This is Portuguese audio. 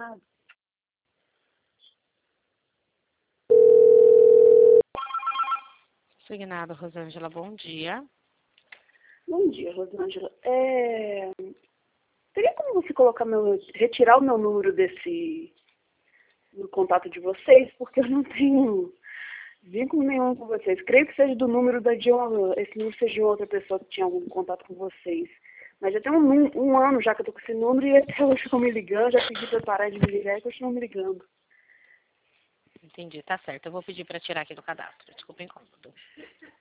Obrigada. Signado, Rosângela, bom dia. Bom dia, Rosângela. Teria como você retirar o meu número do contato de vocês? Porque eu não tenho vínculo nenhum com vocês. Creio que seja do número esse número seja de outra pessoa que tinha algum contato com vocês. Mas já tem um ano já que eu tô com esse número e até hoje ficam me ligando. Já pedi para parar de me ligar e continuam me ligando. Entendi, tá certo. Eu vou pedir para tirar aqui do cadastro. Desculpa o incômodo.